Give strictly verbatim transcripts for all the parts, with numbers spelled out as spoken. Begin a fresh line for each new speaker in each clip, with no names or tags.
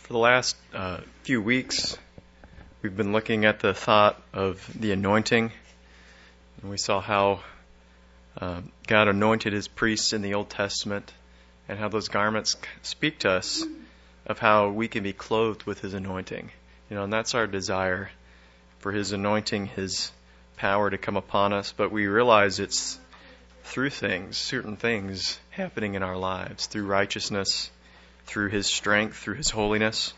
For the last uh, few weeks, we've been looking at the thought of the anointing. And we saw how uh, God anointed his priests in the Old Testament and how those garments speak to us of how we can be clothed with his anointing. You know, and that's our desire, for his anointing, his power to come upon us. But we realize it's through things, certain things happening in our lives, through righteousness, through his strength, through his holiness.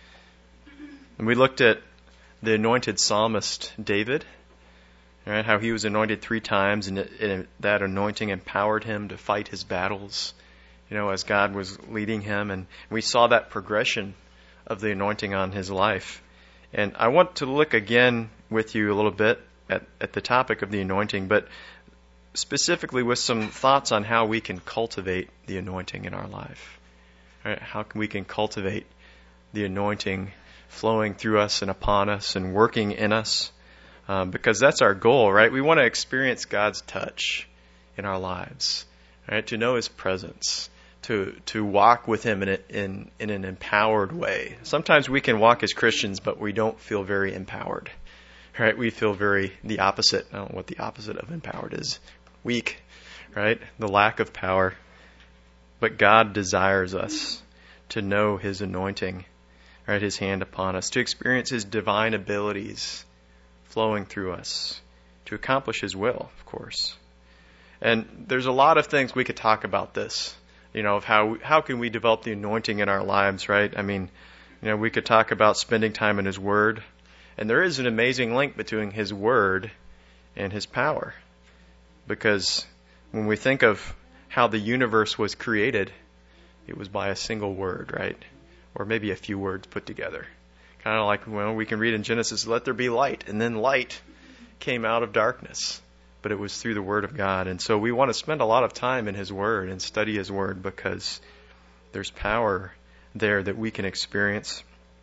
And we looked at the anointed psalmist David, right? How he was anointed three times, and, it, and that anointing empowered him to fight his battles, you know, as God was leading him. And we saw that progression of the anointing on his life. And I want to look again with you a little bit at, at the topic of the anointing, but specifically with some thoughts on how we can cultivate the anointing in our life. Right? How can we can cultivate the anointing flowing through us and upon us and working in us, um, because that's our goal, right? We want to experience God's touch in our lives, right? To know his presence, to to walk with him in a, in in an empowered way. Sometimes we can walk as Christians, but we don't feel very empowered, right? We feel very the opposite. I don't know what the opposite of empowered is. Weak, right? The lack of power. But God desires us to know his anointing, right? His hand upon us, to experience his divine abilities flowing through us, to accomplish his will, of course. And there's a lot of things we could talk about this, you know, of how how can we develop the anointing in our lives, right? I mean, you know, we could talk about spending time in his word, and there is an amazing link between his word and his power, because when we think of how the universe was created, it was by a single word, right? Or maybe a few words put together. Kind of like, well, we can read in Genesis, let there be light, and then light came out of darkness. But it was through the word of God. And so we want to spend a lot of time in his word and study his word, because there's power there that we can experience.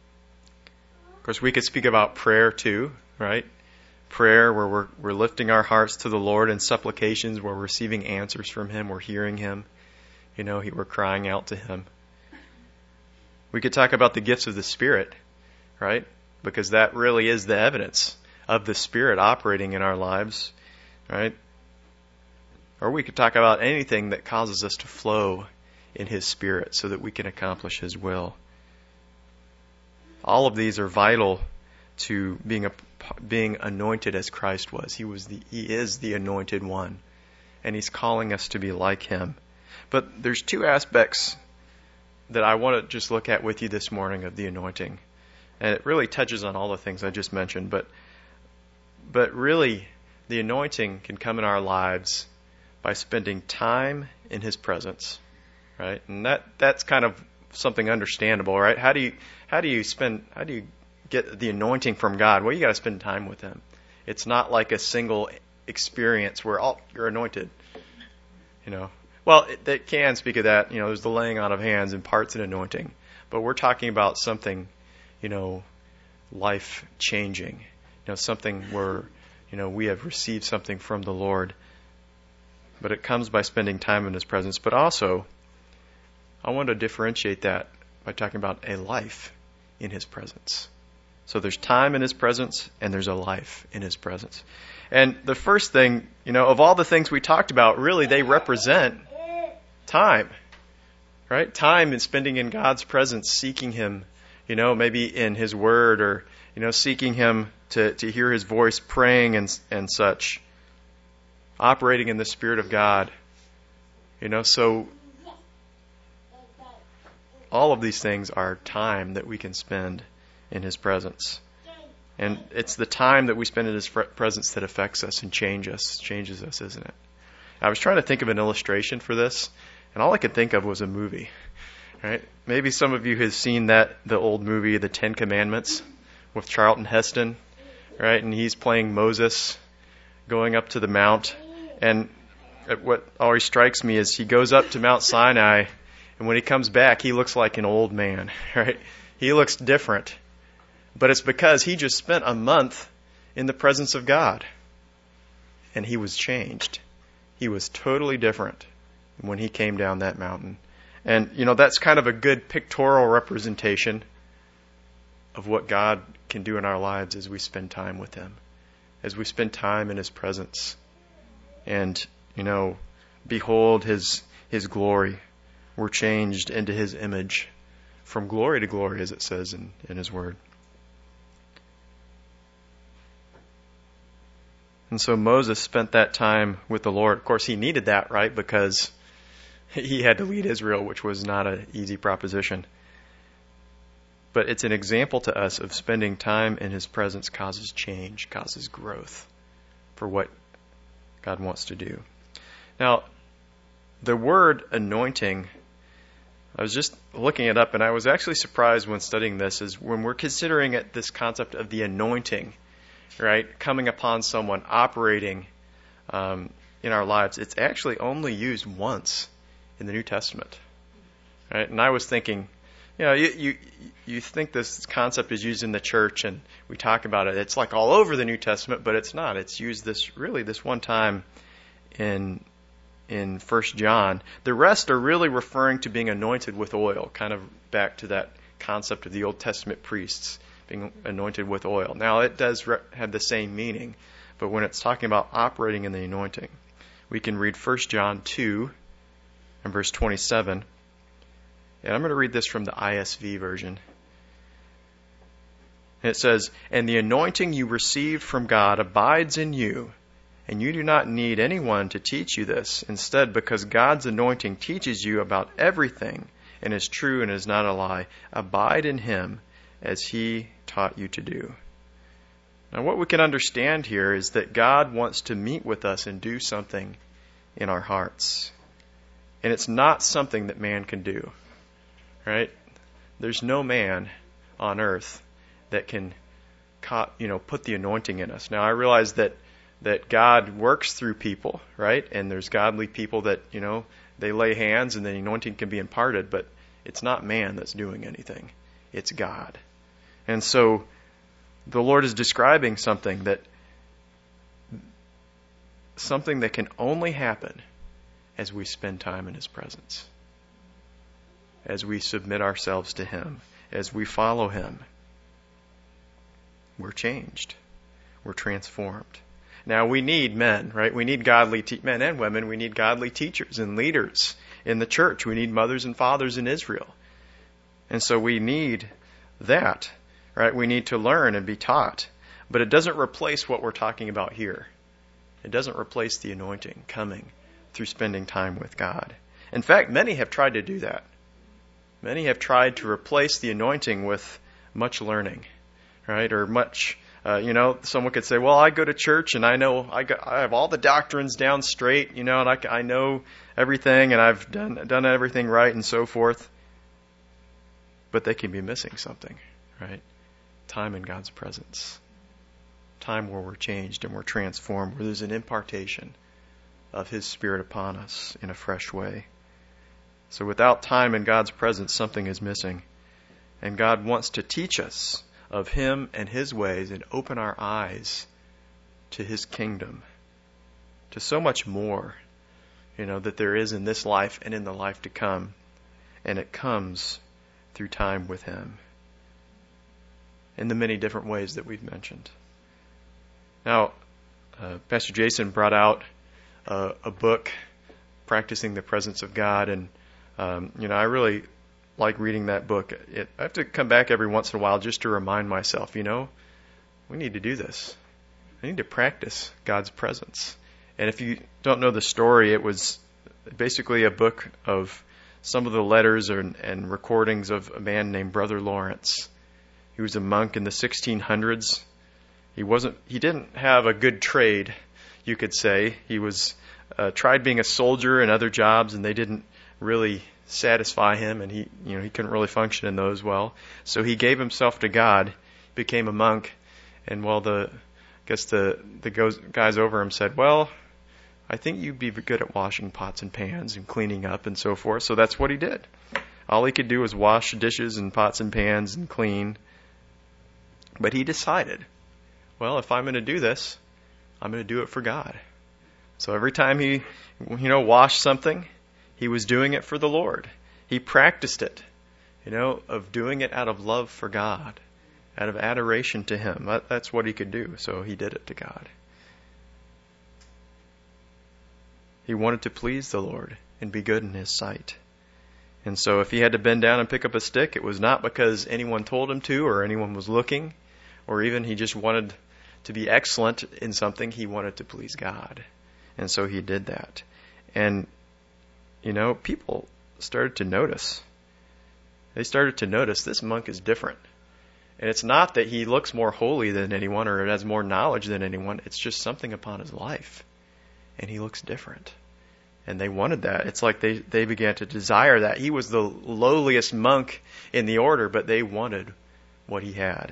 Of course, we could speak about prayer too, right? Prayer where we're, we're lifting our hearts to the Lord, and supplications where we're receiving answers from him, we're hearing him, you know, we're crying out to him. We could talk about the gifts of the Spirit, right? Because that really is the evidence of the Spirit operating in our lives, right? Or we could talk about anything that causes us to flow in his Spirit so that we can accomplish his will. All of these are vital to being a, being anointed as Christ was. He was the he is the anointed one, and he's calling us to be like him. But there's two aspects that I want to just look at with you this morning of the anointing, and it really touches on all the things I just mentioned. But but really, the anointing can come in our lives by spending time in his presence, right? And that that's kind of something understandable, right? How do you how do you spend how do you get the anointing from God? Well, you got to spend time with him. It's not like a single experience where, oh, you're anointed. You know, well, it, it can speak of that. You know, there's the laying on of hands and parts in anointing, but we're talking about something, you know, life changing. You know, something where, you know, we have received something from the Lord. But it comes by spending time in his presence. But also, I want to differentiate that by talking about a life in his presence. So there's time in his presence, and there's a life in his presence. And the first thing, you know, of all the things we talked about, really they represent time, right? Time and spending in God's presence, seeking him, you know, maybe in his word, or, you know, seeking him to, to hear his voice, praying and and such, operating in the Spirit of God. You know, so all of these things are time that we can spend in his presence. And it's the time that we spend in his presence that affects us and change us, changes us, isn't it? I was trying to think of an illustration for this, and all I could think of was a movie. Right? Maybe some of you have seen that, the old movie, The Ten Commandments, with Charlton Heston, right? And he's playing Moses, going up to the mount. And what always strikes me is he goes up to Mount Sinai, and when he comes back, he looks like an old man, right? He looks different. But it's because he just spent a month in the presence of God. And he was changed. He was totally different when he came down that mountain. And, you know, that's kind of a good pictorial representation of what God can do in our lives as we spend time with Him, as we spend time in His presence, and, you know, behold His His glory. We're changed into His image from glory to glory, as it says in, in His Word. And so Moses spent that time with the Lord. Of course, he needed that, right? Because he had to lead Israel, which was not an easy proposition. But it's an example to us of spending time in His presence causes change, causes growth for what God wants to do. Now, the word anointing, I was just looking it up, and I was actually surprised when studying this, is when we're considering it, this concept of the anointing, right, coming upon someone, operating um, in our lives, it's actually only used once in the New Testament, right? And I was thinking, you know, you, you you think this concept is used in the church, and we talk about it. It's like all over the New Testament, but it's not. It's used this really this one time in in First John. The rest are really referring to being anointed with oil, kind of back to that concept of the Old Testament priests being anointed with oil. Now, it does re- have the same meaning, but when it's talking about operating in the anointing, we can read First John two and verse twenty-seven. And I'm going to read this from the I S V version. It says, "And the anointing you received from God abides in you, and you do not need anyone to teach you this. Instead, because God's anointing teaches you about everything and is true and is not a lie, abide in Him as He taught you to do." Now, what we can understand here is that God wants to meet with us and do something in our hearts. And it's not something that man can do, right? There's no man on earth that can, you know, put the anointing in us. Now, I realize that that God works through people, right? And there's godly people that, you know, they lay hands and the anointing can be imparted, but it's not man that's doing anything. It's God. And so the Lord is describing something that something that can only happen as we spend time in His presence, as we submit ourselves to Him, as we follow Him. We're changed. We're transformed. Now, we need men, right? We need godly te- men and women. We need godly teachers and leaders in the church. We need mothers and fathers in Israel. And so we need that, right? We need to learn and be taught. But it doesn't replace what we're talking about here. It doesn't replace the anointing coming through spending time with God. In fact, many have tried to do that. Many have tried to replace the anointing with much learning, right? Or much, uh, you know, someone could say, well, I go to church and I know, I, got, I have all the doctrines down straight, you know, and I, I know everything and I've done, done everything right and so forth. But they can be missing something, right? Time in God's presence. Time where we're changed and we're transformed, where there's an impartation of His Spirit upon us in a fresh way. So without time in God's presence, something is missing. And God wants to teach us of Him and His ways and open our eyes to His kingdom, to so much more, you know, that there is in this life and in the life to come. And it comes through time with Him in the many different ways that we've mentioned. Now, uh, Pastor Jason brought out uh, a book, Practicing the Presence of God, and um, you know, I really like reading that book. It, I have to come back every once in a while just to remind myself, you know, we need to do this. I need to practice God's presence. And if you don't know the story, it was basically a book of some of the letters and, and recordings of a man named Brother Lawrence. He was a monk in the sixteen hundreds. He wasn't. He didn't have a good trade, you could say. He was uh, tried being a soldier and other jobs, and they didn't really satisfy him, and he, you know, he couldn't really function in those well. So he gave himself to God, became a monk, and well, the I guess the the guys over him said, well, I think you'd be good at washing pots and pans and cleaning up and so forth. So that's what he did. All he could do was wash dishes and pots and pans and clean. But he decided, well, if I'm going to do this, I'm going to do it for God. So every time he, you know, washed something, he was doing it for the Lord. He practiced it, you know, of doing it out of love for God out of adoration to him. That, that's what he could do, so he did it to God. He wanted to please the Lord and be good in his sight. And so if he had to bend down and pick up a stick, it was not because anyone told him to or anyone was looking, or even he just wanted to be excellent in something. He wanted to please God. And so he did that. And, you know, people started to notice. They started to notice this monk is different. And it's not that he looks more holy than anyone or has more knowledge than anyone. It's just something upon his life. And he looks different. And they wanted that. It's like they, they began to desire that. He was the lowliest monk in the order, but they wanted what he had.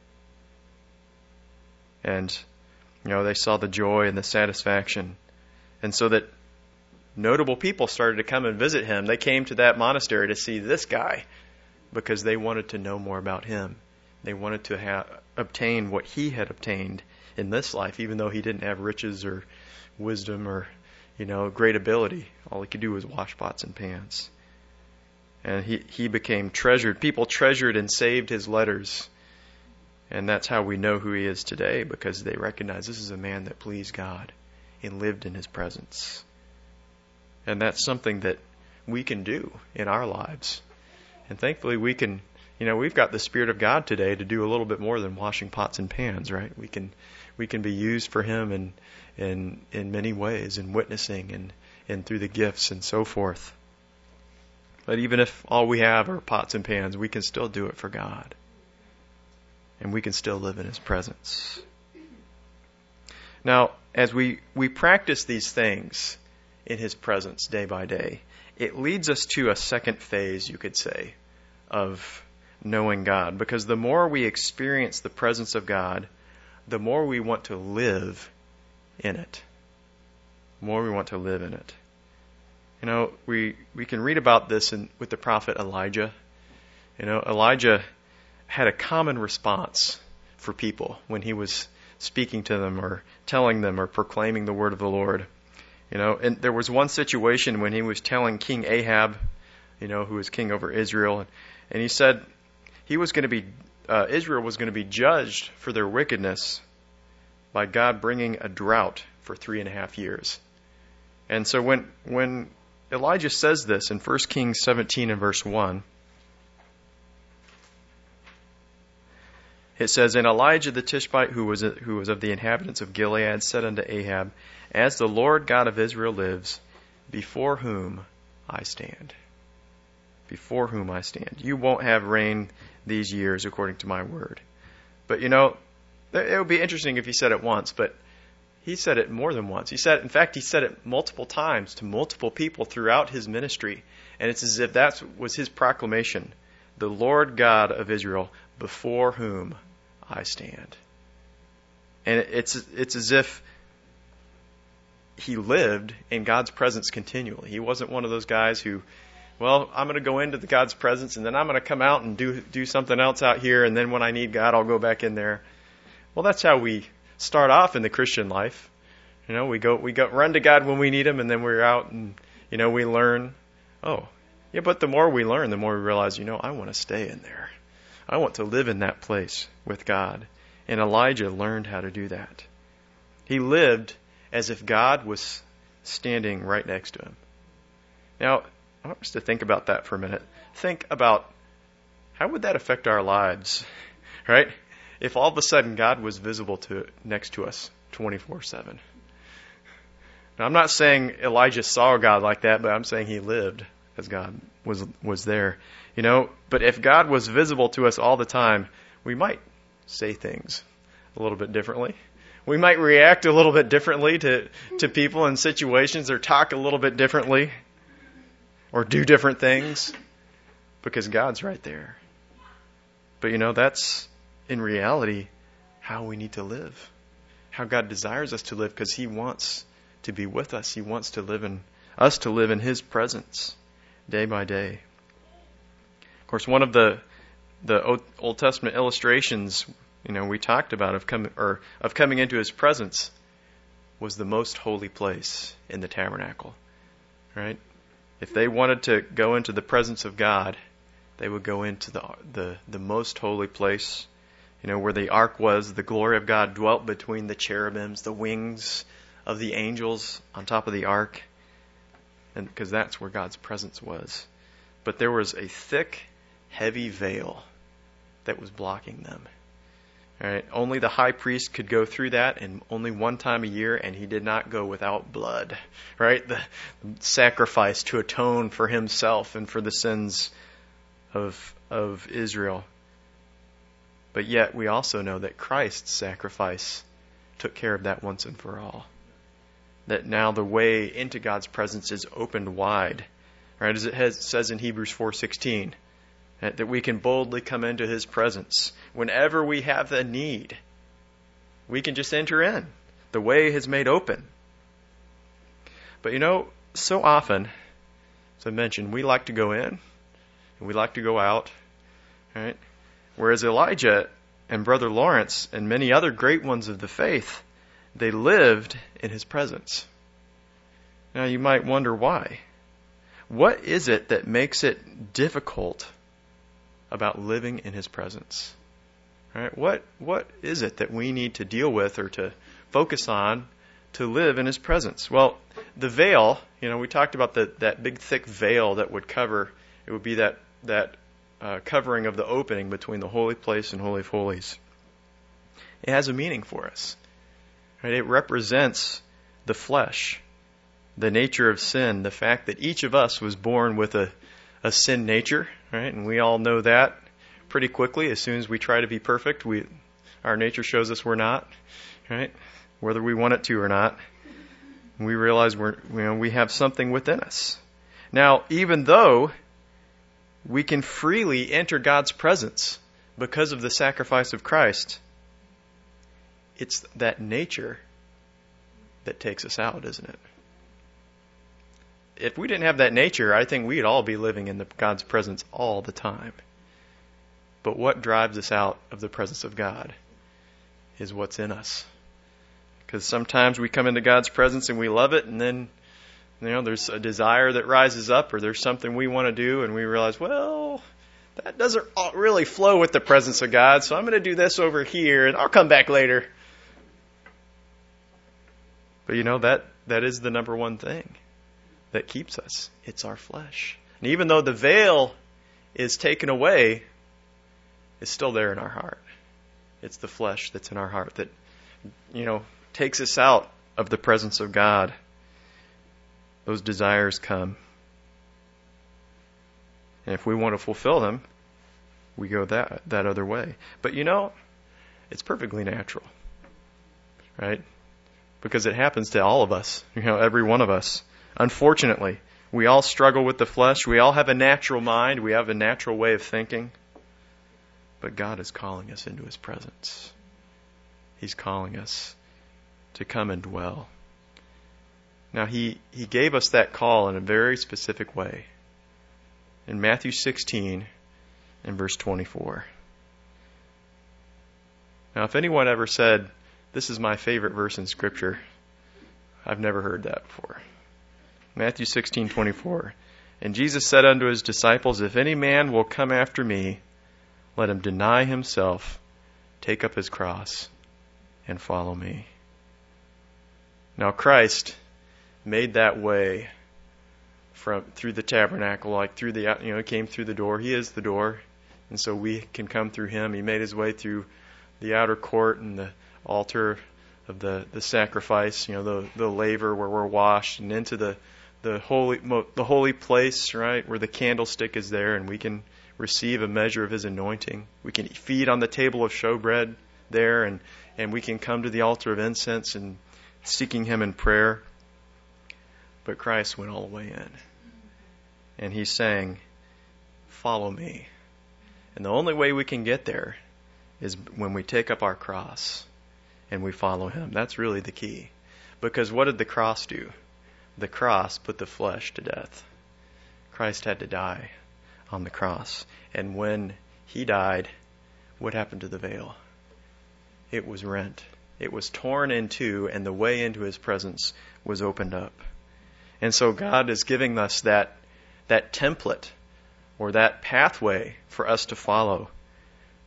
And, you know, they saw the joy and the satisfaction. And so that notable people started to come and visit him. They came to that monastery to see this guy because they wanted to know more about him. They wanted to have, obtain what he had obtained in this life, even though he didn't have riches or wisdom or, you know, great ability. All he could do was wash pots and pans. And he, he became treasured. People treasured and saved his letters. And that's how we know who he is today, because they recognize this is a man that pleased God and lived in his presence. And that's something that we can do in our lives. And thankfully we can, you know, we've got the Spirit of God today to do a little bit more than washing pots and pans, right? We can we can be used for him in in, in many ways, in witnessing and, and through the gifts and so forth. But even if all we have are pots and pans, we can still do it for God. And we can still live in his presence. Now, as we, we practice these things in his presence day by day, it leads us to a second phase, you could say, of knowing God. Because the more we experience the presence of God, the more we want to live in it. The more we want to live in it. You know, we, we can read about this in, with the prophet Elijah. You know, Elijah had a common response for people when he was speaking to them or telling them or proclaiming the word of the Lord. You know, and there was one situation when he was telling King Ahab, you know, who was king over Israel, and, and he said he was going to be, uh, Israel was going to be judged for their wickedness by God bringing a drought for three and a half years. And so when when Elijah says this in First Kings seventeen and verse one, it says, "And Elijah the Tishbite, who was who was of the inhabitants of Gilead, said unto Ahab, As the Lord God of Israel lives, before whom I stand." Before whom I stand. You won't have rain these years according to my word. But you know, it would be interesting if he said it once, but he said it more than once. He said, in fact, he said it multiple times to multiple people throughout his ministry. And it's as if that was his proclamation. The Lord God of Israel, before whom I stand. And it's it's as if he lived in God's presence continually. He wasn't one of those guys who, well, I'm going to go into the God's presence and then I'm going to come out and do do something else out here, and then when I need God, I'll go back in there. Well, that's how we start off in the Christian life. You know, we go we go run to God when we need him, and then we're out and, you know, we learn. Oh, yeah, but the more we learn, the more we realize, you know, I want to stay in there. I want to live in that place with God. And Elijah learned how to do that. He lived as if God was standing right next to him. Now, I want us to think about that for a minute. Think about how would that affect our lives, right? If all of a sudden God was visible to next to us twenty-four seven. Now, I'm not saying Elijah saw God like that, but I'm saying he lived as God was was there. You know, but if God was visible to us all the time, we might say things a little bit differently. We might react a little bit differently to, to people and situations, or talk a little bit differently, or do different things, because God's right there. But you know, that's in reality how we need to live. How God desires us to live, because he wants to be with us. He wants to live in us to live in his presence day by day. Of course, one of the the Old Testament illustrations, you know, we talked about of coming or of coming into his presence was the most holy place in the tabernacle. Right? If they wanted to go into the presence of God, they would go into the the, the most holy place, You know, where the ark was, the glory of God dwelt between the cherubims, the wings of the angels on top of the ark, and because that's where God's presence was. But there was a thick, heavy veil that was blocking them. All right? Only the high priest could go through that, and only one time a year, and he did not go without blood. Right? The sacrifice to atone for himself and for the sins of of Israel. But yet we also know that Christ's sacrifice took care of that once and for all. That now the way into God's presence is opened wide. Right? As it has, says in Hebrews four sixteen. That we can boldly come into His presence. Whenever we have the need, we can just enter in. The way is made open. But you know, so often, as I mentioned, we like to go in and we like to go out. Right? Whereas Elijah and Brother Lawrence and many other great ones of the faith, they lived in His presence. Now you might wonder why. What is it that makes it difficult about living in His presence? All right, what what is it that we need to deal with or to focus on to live in His presence? Well, the veil, you know, we talked about the, that big thick veil that would cover, it would be that, that uh, covering of the opening between the holy place and Holy of Holies. It has a meaning for us. Right? It represents the flesh, the nature of sin, the fact that each of us was born with a a sin nature, right? And we all know that pretty quickly. As soon as we try to be perfect, we our nature shows us we're not, right? Whether we want it to or not, we realize we're you know we have something within us. Now, even though we can freely enter God's presence because of the sacrifice of Christ, it's that nature that takes us out, isn't it? If we didn't have that nature, I think we'd all be living in the, God's presence all the time. But what drives us out of the presence of God is what's in us. Because sometimes we come into God's presence and we love it, and then you know there's a desire that rises up, or there's something we want to do, and we realize, well, that doesn't really flow with the presence of God, so I'm going to do this over here, and I'll come back later. But you know, that that is the number one thing that keeps us. It's our flesh. And even though the veil is taken away, it's still there in our heart. It's the flesh that's in our heart that, you know, takes us out of the presence of God. Those desires come. And if we want to fulfill them, we go that that other way. But you know, it's perfectly natural. Right? Because it happens to all of us, you know, every one of us. Unfortunately, we all struggle with the flesh. We all have a natural mind. We have a natural way of thinking. But God is calling us into His presence. He's calling us to come and dwell. Now, He, he gave us that call in a very specific way. In Matthew sixteen and verse twenty-four. Now, if anyone ever said, "This is my favorite verse in Scripture," I've never heard that before. Matthew sixteen twenty-four. And Jesus said unto His disciples, If any man will come after me, let him deny himself, take up his cross, and follow me. Now Christ made that way from through the tabernacle, like through the you know, He came through the door. He is the door, and so we can come through Him. He made His way through the outer court and the altar of the, the sacrifice, you know, the the laver where we're washed, and into the the holy the holy place, right, where the candlestick is there, and we can receive a measure of His anointing. We can feed on the table of showbread there, and, and we can come to the altar of incense and seeking Him in prayer. But Christ went all the way in. And He's saying, follow me. And the only way we can get there is when we take up our cross and we follow Him. That's really the key. Because what did the cross do? The cross put the flesh to death. Christ had to die on the cross. And when He died, what happened to the veil? It was rent. It was torn in two, and the way into His presence was opened up. And so God is giving us that, that template or that pathway for us to follow.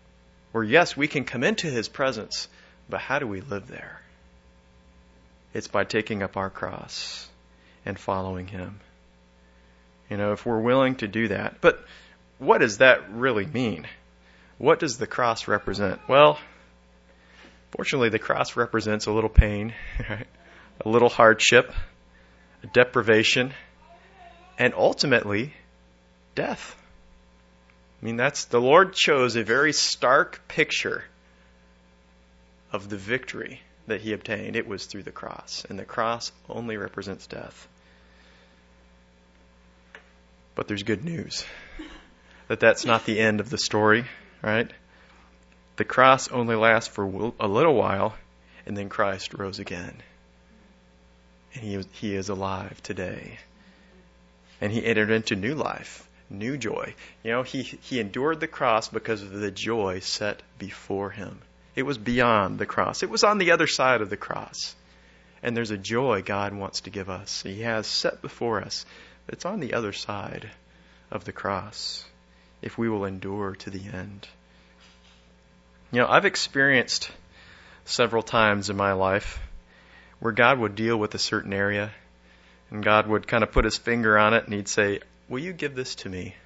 Where yes, we can come into His presence, but how do we live there? It's by taking up our cross and following Him. You know, if we're willing to do that. But what does that really mean? What does the cross represent? Well, fortunately, the cross represents a little pain, right? A little hardship, a deprivation, and ultimately, death. I mean, that's the Lord chose a very stark picture of the victory that He obtained. It was through the cross, and the cross only represents death. But there's good news, that that's not the end of the story, right? The cross only lasts for a little while, and then Christ rose again. And he, he is alive today. And He entered into new life, new joy. You know, he, he endured the cross because of the joy set before Him. It was beyond the cross. It was on the other side of the cross. And there's a joy God wants to give us. He has set before us. But it's on the other side of the cross if we will endure to the end. You know, I've experienced several times in my life where God would deal with a certain area, and God would kind of put His finger on it, and He'd say, will you give this to me?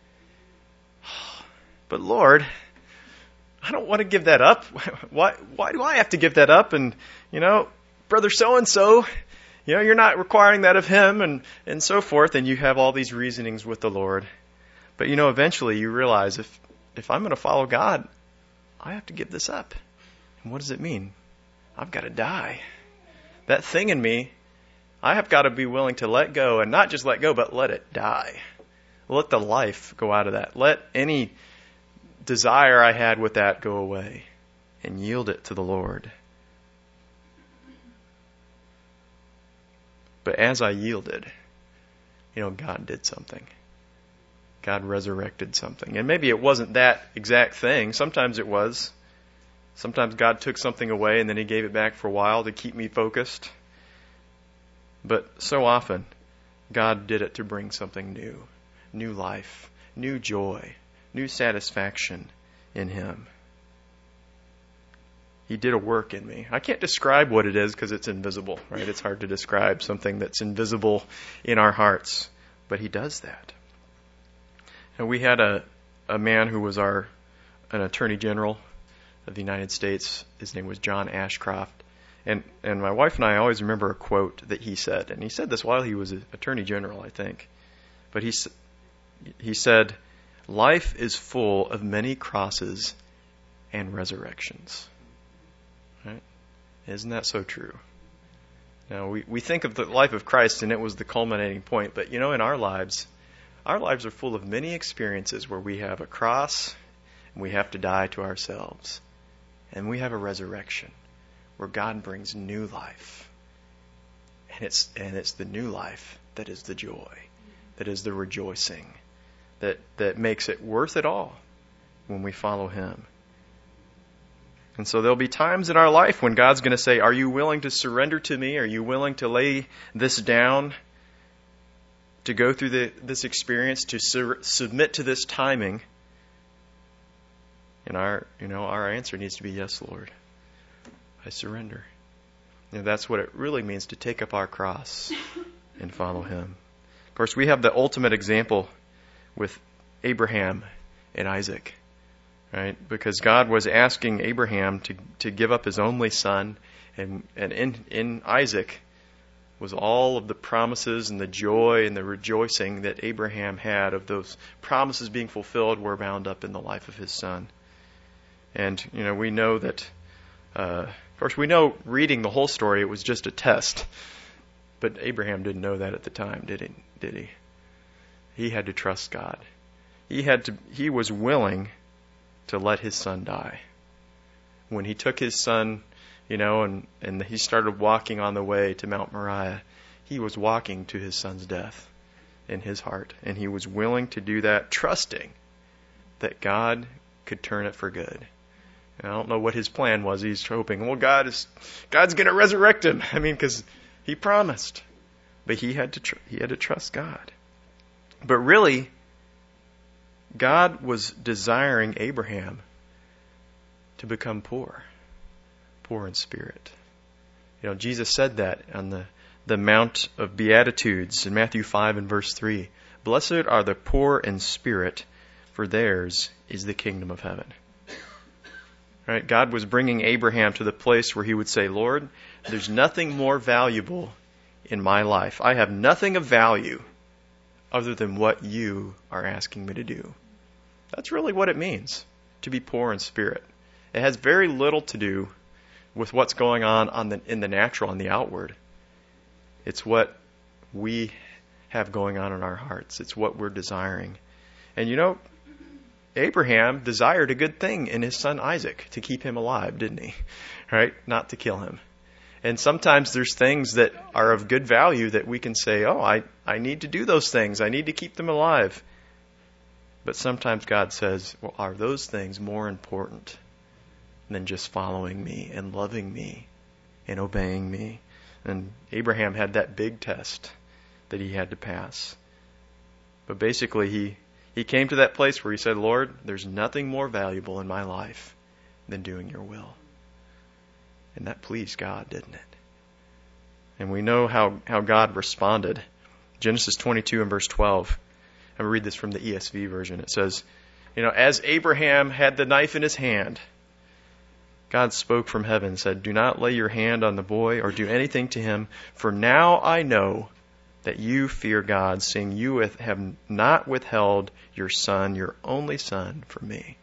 But Lord, I don't want to give that up. Why, why do I have to give that up? And, you know, brother so-and-so, you know, you're not requiring that of him, and, and so forth, and you have all these reasonings with the Lord. But, you know, eventually you realize if, if I'm going to follow God, I have to give this up. And what does it mean? I've got to die. That thing in me, I have got to be willing to let go, and not just let go, but let it die. Let the life go out of that. Let any desire I had with that go away and yield it to the Lord. But as I yielded, you know, God did something. God resurrected something. And maybe it wasn't that exact thing. Sometimes it was. Sometimes God took something away and then He gave it back for a while to keep me focused. But so often, God did it to bring something new. New life, new joy, new satisfaction in Him. He did a work in me. I can't describe what it is because it's invisible, right? It's hard to describe something that's invisible in our hearts. But He does that. And we had a, a man who was our an attorney general of the United States. His name was John Ashcroft. And and my wife and I always remember a quote that he said. And he said this while he was an attorney general, I think. But he, he said, life is full of many crosses and resurrections. Right? Isn't that so true? Now, we, we think of the life of Christ and it was the culminating point. But, you know, in our lives, our lives are full of many experiences where we have a cross and we have to die to ourselves. And we have a resurrection where God brings new life. And it's and it's the new life that is the joy, that is the rejoicing, that, that makes it worth it all when we follow Him. And so there'll be times in our life when God's going to say, are you willing to surrender to me? Are you willing to lay this down, to go through the, this experience, to su- submit to this timing? And our, you know, our answer needs to be, yes, Lord, I surrender. You know, that's what it really means to take up our cross and follow Him. Of course, we have the ultimate example with Abraham and Isaac, right? Because God was asking Abraham to, to give up his only son, and, and in, in Isaac was all of the promises and the joy and the rejoicing that Abraham had of those promises being fulfilled were bound up in the life of his son. And, you know, we know that, uh, of course, we know reading the whole story, it was just a test. But Abraham didn't know that at the time, did he? Did he? He had to trust God. He had to. He was willing to let his son die. When he took his son, you know, and, and he started walking on the way to Mount Moriah, he was walking to his son's death in his heart. And he was willing to do that, trusting that God could turn it for good. And I don't know what his plan was. He's hoping, well, God is, God's going to resurrect him. I mean, because He promised. But he had to tr- he had to trust God. But really, God was desiring Abraham to become poor, poor in spirit. You know, Jesus said that on the, the Mount of Beatitudes in Matthew five and verse three. Blessed are the poor in spirit, for theirs is the kingdom of heaven. Right? God was bringing Abraham to the place where he would say, Lord, there's nothing more valuable in my life. I have nothing of value other than what you are asking me to do. That's really what it means to be poor in spirit. It has very little to do with what's going on, on the, in the natural and the outward. It's what we have going on in our hearts. It's what we're desiring. And you know, Abraham desired a good thing in his son Isaac, to keep him alive, didn't he? Right? Not to kill him. And sometimes there's things that are of good value that we can say, oh, I, I need to do those things. I need to keep them alive. But sometimes God says, well, are those things more important than just following me and loving me and obeying me? And Abraham had that big test that he had to pass. But basically he, he came to that place where he said, Lord, there's nothing more valuable in my life than doing your will. And that pleased God, didn't it? And we know how, how God responded. Genesis twenty-two and verse twelve. I'm going to read this from the E S V version. It says, you know, as Abraham had the knife in his hand, God spoke from heaven and said, do not lay your hand on the boy or do anything to him, for now I know that you fear God, seeing you have not withheld your son, your only son, from me.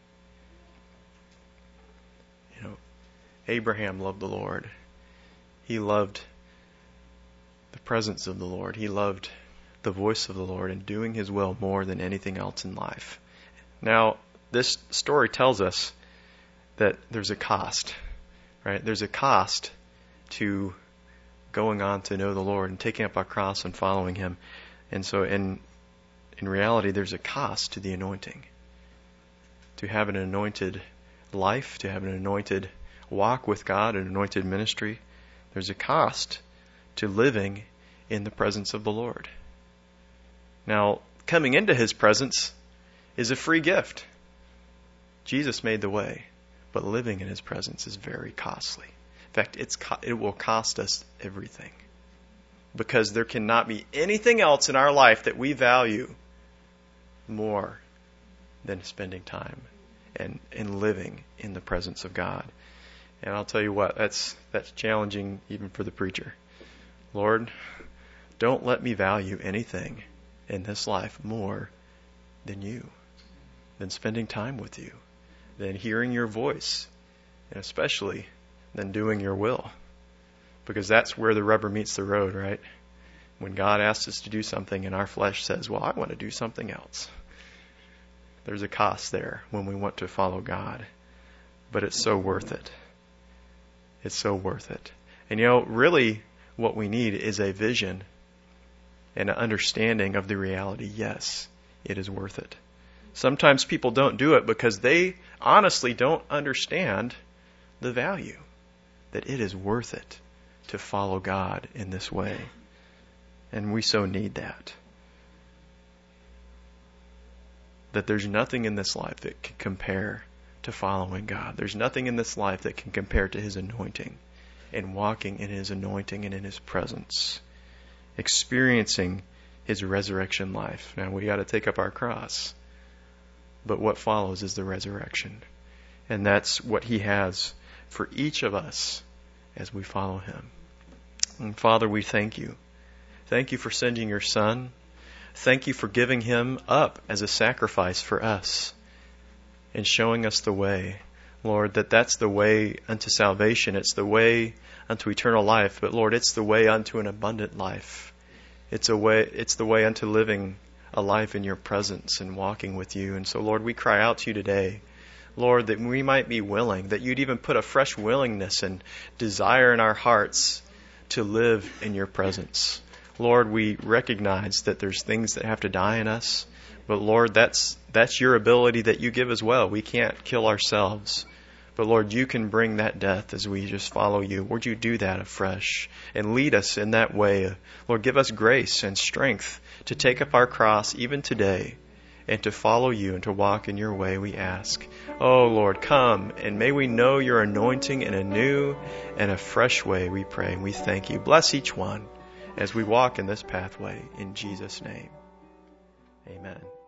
You know, Abraham loved the Lord. He loved the presence of the Lord. He loved the voice of the Lord and doing his will more than anything else in life. Now, this story tells us that there's a cost, right? There's a cost to going on to know the Lord and taking up our cross and following him. And so in in reality, there's a cost to the anointing. To have an anointed life, to have an anointed walk with God, an anointed ministry, there's a cost to living in the presence of the Lord. Now, coming into his presence is a free gift. Jesus made the way, but living in his presence is very costly. In fact, it's it will cost us everything. Because there cannot be anything else in our life that we value more than spending time and, and living in the presence of God. And I'll tell you what, that's that's challenging even for the preacher. Lord, don't let me value anything in this life more than you, than spending time with you, than hearing your voice, and especially than doing your will. Because that's where the rubber meets the road, right? When God asks us to do something and our flesh says, well, I want to do something else. There's a cost there when we want to follow God. But it's so worth it. It's so worth it. And you know, really what we need is a vision and an understanding of the reality. Yes, it is worth it. Sometimes people don't do it because they honestly don't understand the value that it is worth it to follow God in this way. And we so need that. That there's nothing in this life that can compare to following God. There's nothing in this life that can compare to his anointing and walking in his anointing and in his presence. Experiencing his resurrection life. Now we got to take up our cross. But what follows is the resurrection. And that's what he has for each of us as we follow him. And Father, we thank you. Thank you for sending your Son. Thank you for giving him up as a sacrifice for us and showing us the way. Lord, that that's the way unto salvation. It's the way unto eternal life. But Lord, it's the way unto an abundant life. It's a way, it's the way unto living a life in your presence and walking with you. And so, Lord, we cry out to you today, Lord, that we might be willing, that you'd even put a fresh willingness and desire in our hearts to live in your presence. Lord, we recognize that there's things that have to die in us, but Lord, that's that's your ability that you give as well. We can't kill ourselves. But Lord, you can bring that death as we just follow you. Would you do that afresh and lead us in that way? Lord, give us grace and strength to take up our cross even today and to follow you and to walk in your way, we ask. Oh, Lord, come, and may we know your anointing in a new and a fresh way, we pray, and we thank you. Bless each one as we walk in this pathway. In Jesus' name, amen.